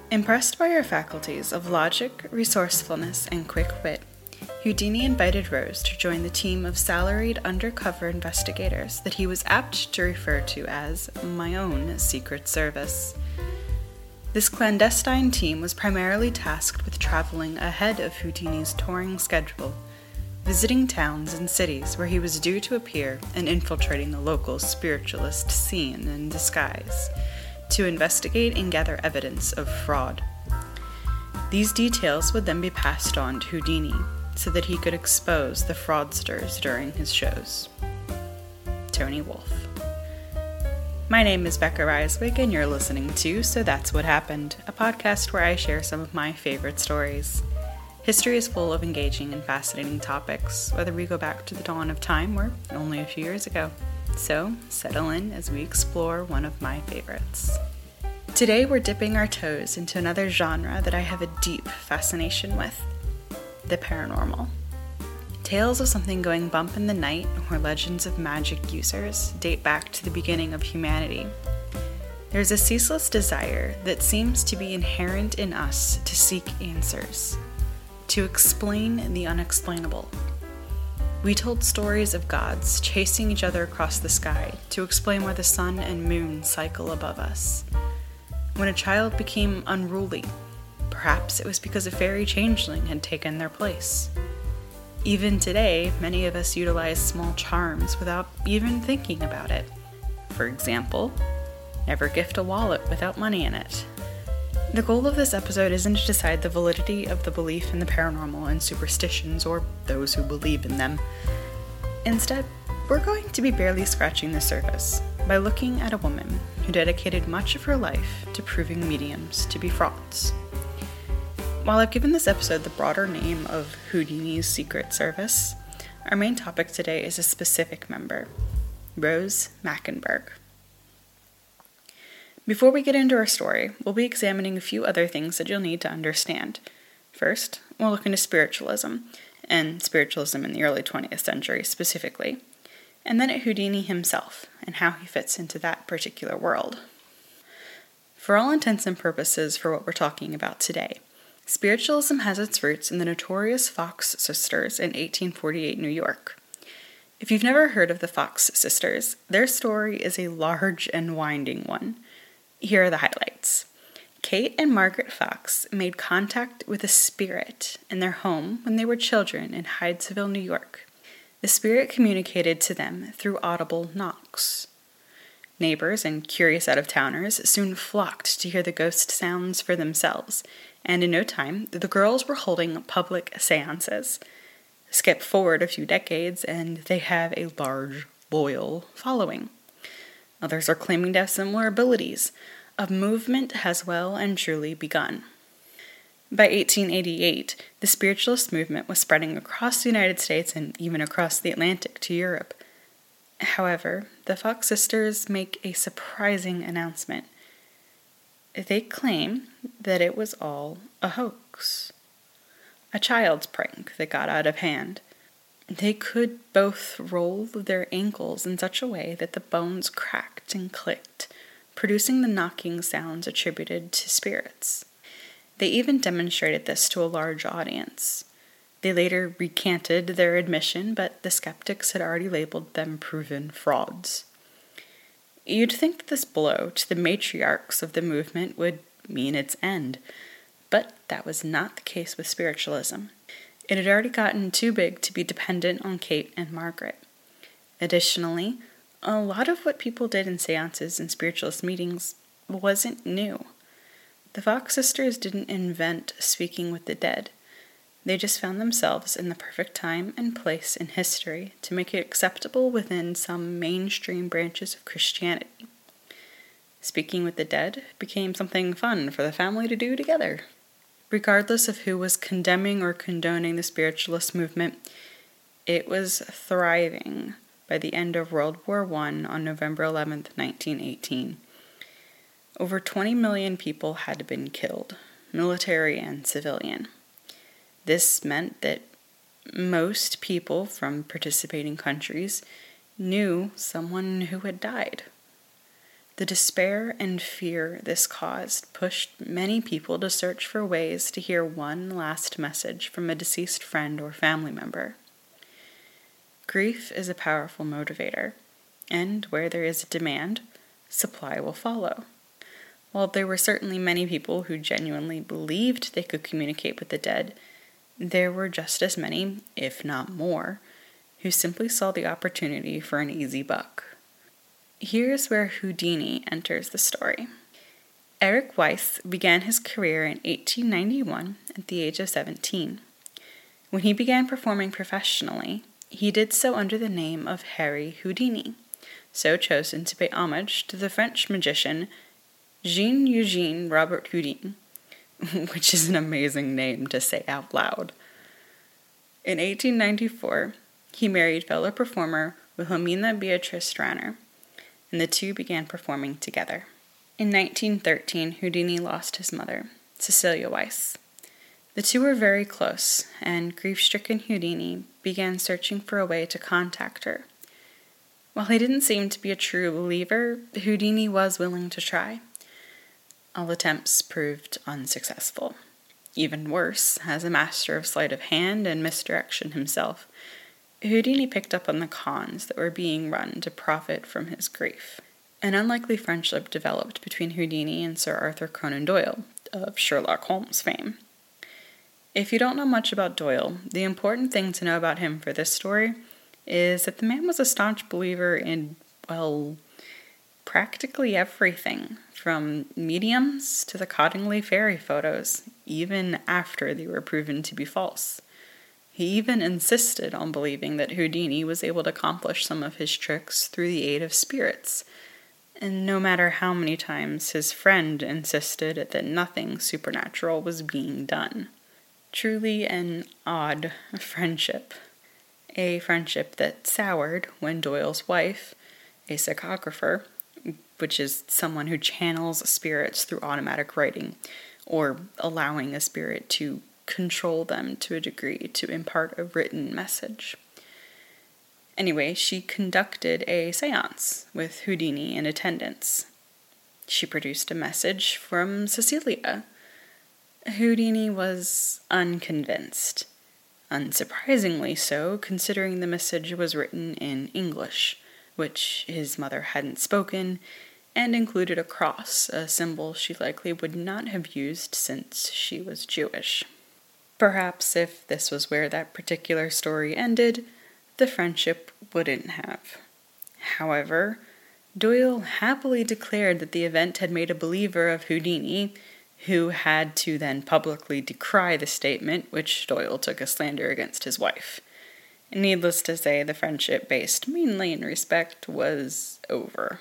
Impressed by her faculties of logic, resourcefulness, and quick wit, Houdini invited Rose to join the team of salaried undercover investigators that he was apt to refer to as my own Secret Service. This clandestine team was primarily tasked with traveling ahead of Houdini's touring schedule, visiting towns and cities where he was due to appear and infiltrating the local spiritualist scene in disguise to investigate and gather evidence of fraud. These details would then be passed on to Houdini so that he could expose the fraudsters during his shows. Tony Wolff. My name is Becca Reiswig, and you're listening to So That's What Happened, a podcast where I share some of my favorite stories. History is full of engaging and fascinating topics, whether we go back to the dawn of time or only a few years ago. So, settle in as we explore one of my favorites. Today we're dipping our toes into another genre that I have a deep fascination with, the paranormal. Tales of something going bump in the night or legends of magic users date back to the beginning of humanity. There's a ceaseless desire that seems to be inherent in us to seek answers, to explain the unexplainable. We told stories of gods chasing each other across the sky to explain why the sun and moon cycle above us. When a child became unruly, perhaps it was because a fairy changeling had taken their place. Even today, many of us utilize small charms without even thinking about it. For example, never gift a wallet without money in it. The goal of this episode isn't to decide the validity of the belief in the paranormal and superstitions, or those who believe in them. Instead, we're going to be barely scratching the surface by looking at a woman who dedicated much of her life to proving mediums to be frauds. While I've given this episode the broader name of Houdini's Secret Service, our main topic today is a specific member, Rose Mackenberg. Before we get into our story, we'll be examining a few other things that you'll need to understand. First, we'll look into spiritualism, and spiritualism in the early 20th century specifically, and then at Houdini himself, and how he fits into that particular world. For all intents and purposes for what we're talking about today, spiritualism has its roots in the notorious Fox sisters in 1848 New York. If you've never heard of the Fox sisters, their story is a large and winding one. Here are the highlights. Kate and Margaret Fox made contact with a spirit in their home when they were children in Hydesville, New York. The spirit communicated to them through audible knocks. Neighbors and curious out-of-towners soon flocked to hear the ghost sounds for themselves, and in no time, the girls were holding public seances. Skip forward a few decades, and they have a large, loyal following. Others are claiming to have similar abilities. A movement has well and truly begun. By 1888, the spiritualist movement was spreading across the United States and even across the Atlantic to Europe. However, the Fox sisters make a surprising announcement. They claim that it was all a hoax, a child's prank that got out of hand. They could both roll their ankles in such a way that the bones cracked and clicked, producing the knocking sounds attributed to spirits. They even demonstrated this to a large audience. They later recanted their admission, but the skeptics had already labeled them proven frauds. You'd think that this blow to the matriarchs of the movement would mean its end, but that was not the case with spiritualism. It had already gotten too big to be dependent on Kate and Margaret. Additionally, a lot of what people did in seances and spiritualist meetings wasn't new. The Fox sisters didn't invent speaking with the dead. They just found themselves in the perfect time and place in history to make it acceptable within some mainstream branches of Christianity. Speaking with the dead became something fun for the family to do together. Regardless of who was condemning or condoning the spiritualist movement, it was thriving by the end of World War I on November 11, 1918. Over 20 million people had been killed, military and civilian. This meant that most people from participating countries knew someone who had died. The despair and fear this caused pushed many people to search for ways to hear one last message from a deceased friend or family member. Grief is a powerful motivator, and where there is a demand, supply will follow. While there were certainly many people who genuinely believed they could communicate with the dead, there were just as many, if not more, who simply saw the opportunity for an easy buck. Here's where Houdini enters the story. Eric Weiss began his career in 1891 at the age of 17. When he began performing professionally, he did so under the name of Harry Houdini, so chosen to pay homage to the French magician Jean-Eugène Robert Houdin, which is an amazing name to say out loud. In 1894, he married fellow performer Wilhelmina Beatrice Strahner, and the two began performing together. In 1913, Houdini lost his mother, Cecilia Weiss. The two were very close, and grief-stricken Houdini began searching for a way to contact her. While he didn't seem to be a true believer, Houdini was willing to try. All attempts proved unsuccessful. Even worse, as a master of sleight of hand and misdirection himself, Houdini picked up on the cons that were being run to profit from his grief. An unlikely friendship developed between Houdini and Sir Arthur Conan Doyle, of Sherlock Holmes fame. If you don't know much about Doyle, the important thing to know about him for this story is that the man was a staunch believer in, well, practically everything, from mediums to the Cottingley fairy photos, even after they were proven to be false. He even insisted on believing that Houdini was able to accomplish some of his tricks through the aid of spirits, and no matter how many times his friend insisted that nothing supernatural was being done. Truly an odd friendship. A friendship that soured when Doyle's wife, a psychographer, which is someone who channels spirits through automatic writing, or allowing a spirit to control them to a degree to impart a written message. Anyway, she conducted a seance with Houdini in attendance. She produced a message from Cecilia. Houdini was unconvinced. Unsurprisingly so, considering the message was written in English, which his mother hadn't spoken, and included a cross, a symbol she likely would not have used since she was Jewish. Perhaps if this was where that particular story ended, the friendship wouldn't have. However, Doyle happily declared that the event had made a believer of Houdini, who had to then publicly decry the statement, which Doyle took as slander against his wife. Needless to say, the friendship, based mainly in respect, was over.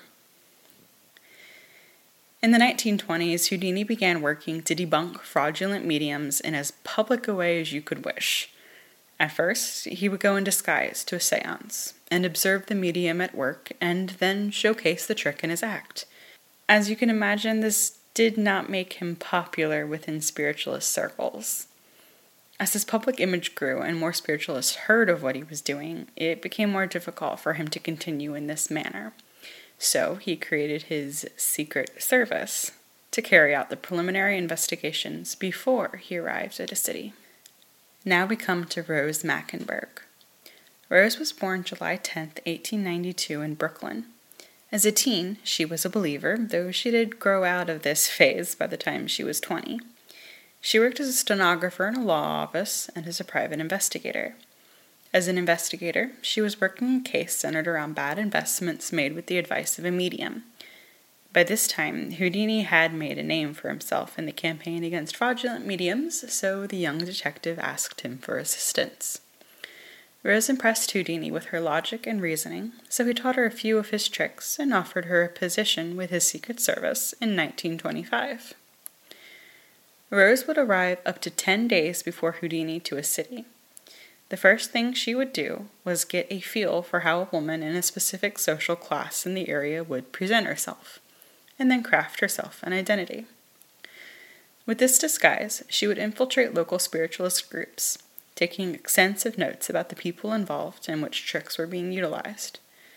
In the 1920s, Houdini began working to debunk fraudulent mediums in as public a way as you could wish. At first, he would go in disguise to a seance and observe the medium at work and then showcase the trick in his act. As you can imagine, this did not make him popular within spiritualist circles. As his public image grew and more spiritualists heard of what he was doing, it became more difficult for him to continue in this manner. So he created his secret service to carry out the preliminary investigations before he arrived at a city. Now we come to Rose Mackenberg. Rose was born July 10, 1892 in Brooklyn. As a teen, she was a believer, though she did grow out of this phase by the time she was 20. She worked as a stenographer in a law office and as a private investigator. As an investigator, she was working a case centered around bad investments made with the advice of a medium. By this time, Houdini had made a name for himself in the campaign against fraudulent mediums, so the young detective asked him for assistance. Rose impressed Houdini with her logic and reasoning, so he taught her a few of his tricks and offered her a position with his Secret Service in 1925. Rose would arrive up to 10 days before Houdini to a city. The first thing she would do was get a feel for how a woman in a specific social class in the area would present herself, and then craft herself an identity. With this disguise, she would infiltrate local spiritualist groups, taking extensive notes about the people involved and which tricks were being utilized.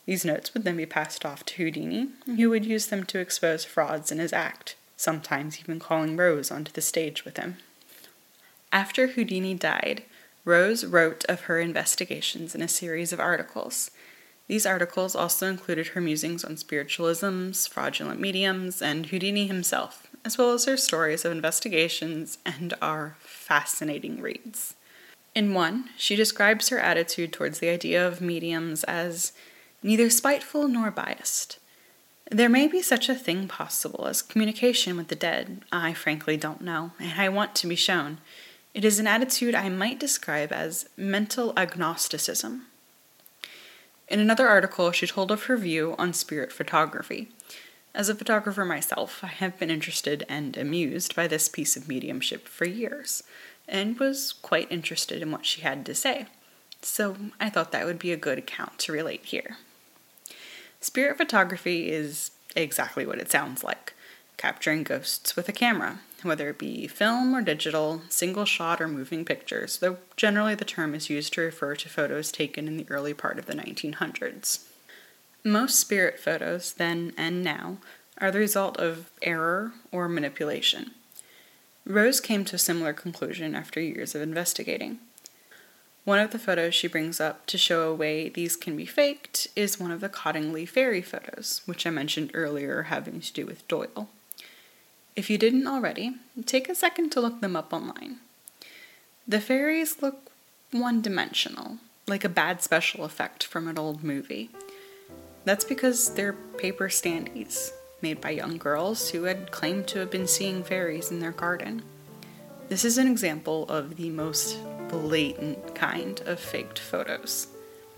These notes would then be passed off to Houdini, who would use them to expose frauds in his act, sometimes even calling Rose onto the stage with him. After Houdini died, Rose wrote of her investigations in a series of articles. These articles also included her musings on spiritualisms, fraudulent mediums, and Houdini himself, as well as her stories of investigations and are fascinating reads. In one, she describes her attitude towards the idea of mediums as neither spiteful nor biased. There may be such a thing possible as communication with the dead. I frankly don't know, and I want to be shown. It is an attitude I might describe as mental agnosticism. In another article, she told of her view on spirit photography. As a photographer myself, I have been interested and amused by this piece of mediumship for years, and was quite interested in what she had to say. So I thought that would be a good account to relate here. Spirit photography is exactly what it sounds like, capturing ghosts with a camera, whether it be film or digital, single shot or moving pictures, though generally the term is used to refer to photos taken in the early part of the 1900s. Most spirit photos, then and now, are the result of error or manipulation. Rose came to a similar conclusion after years of investigating. One of the photos she brings up to show a way these can be faked is one of the Cottingley fairy photos, which I mentioned earlier having to do with Doyle. If you didn't already, take a second to look them up online. The fairies look one-dimensional, like a bad special effect from an old movie. That's because they're paper standees, made by young girls who had claimed to have been seeing fairies in their garden. This is an example of the most blatant kind of faked photos.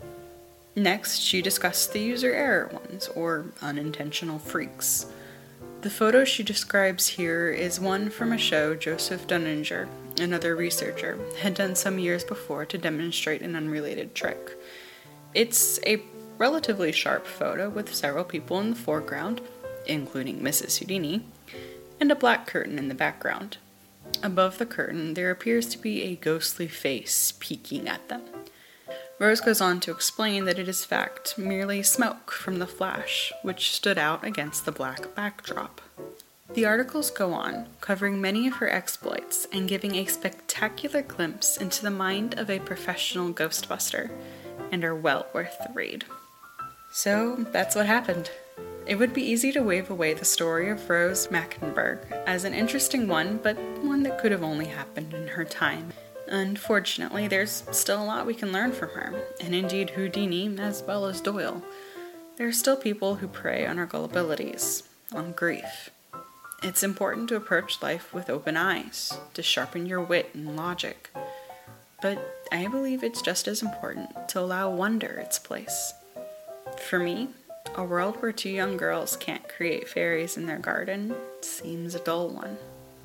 Next, she discussed the user error ones, or unintentional freaks. The photo she describes here is one from a show Joseph Dunninger, another researcher, had done some years before to demonstrate an unrelated trick. It's a relatively sharp photo with several people in the foreground, including Mrs. Houdini, and a black curtain in the background. Above the curtain, there appears to be a ghostly face peeking at them. Rose goes on to explain that it is in fact merely smoke from the flash, which stood out against the black backdrop. The articles go on, covering many of her exploits and giving a spectacular glimpse into the mind of a professional ghostbuster, and are well worth the read. So, that's what happened. It would be easy to wave away the story of Rose Mackenberg as an interesting one, but one that could have only happened in her time. Unfortunately, there's still a lot we can learn from her, and indeed Houdini as well as Doyle. There are still people who prey on our gullibilities, on grief. It's important to approach life with open eyes, to sharpen your wit and logic. But I believe it's just as important to allow wonder its place. For me, a world where two young girls can't create fairies in their garden seems a dull one.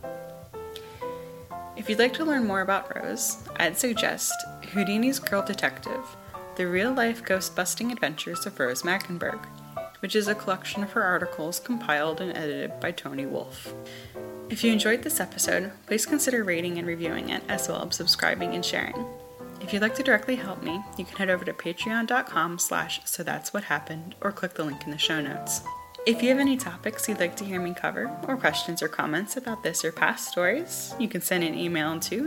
If you'd like to learn more about Rose, I'd suggest Houdini's Girl Detective, The Real-Life Ghost-Busting Adventures of Rose Mackenberg, which is a collection of her articles compiled and edited by Tony Wolfe. If you enjoyed this episode, please consider rating and reviewing it, as well as subscribing and sharing. If you'd like to directly help me, you can head over to patreon.com/sothat'swhathappened or click the link in the show notes. If you have any topics you'd like to hear me cover, or questions or comments about this or past stories, you can send an email to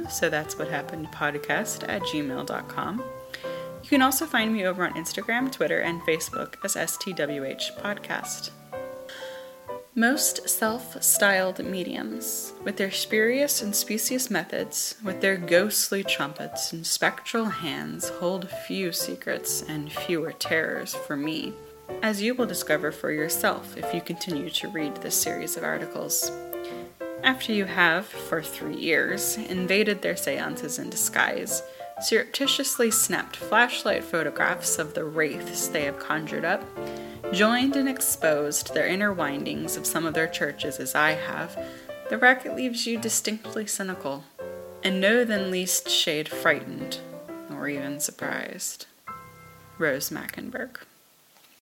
sothat'swhathappenedpodcast@gmail.com. You can also find me over on Instagram, Twitter, and Facebook as STWH Podcast. Most self-styled mediums, with their spurious and specious methods, with their ghostly trumpets and spectral hands, hold few secrets and fewer terrors for me, as you will discover for yourself if you continue to read this series of articles. After you have, for 3 years, invaded their seances in disguise, surreptitiously snapped flashlight photographs of the wraiths they have conjured up, joined and exposed their inner windings of some of their churches as I have, the racket leaves you distinctly cynical, and no than least shade frightened, or even surprised. Rose Mackenberg.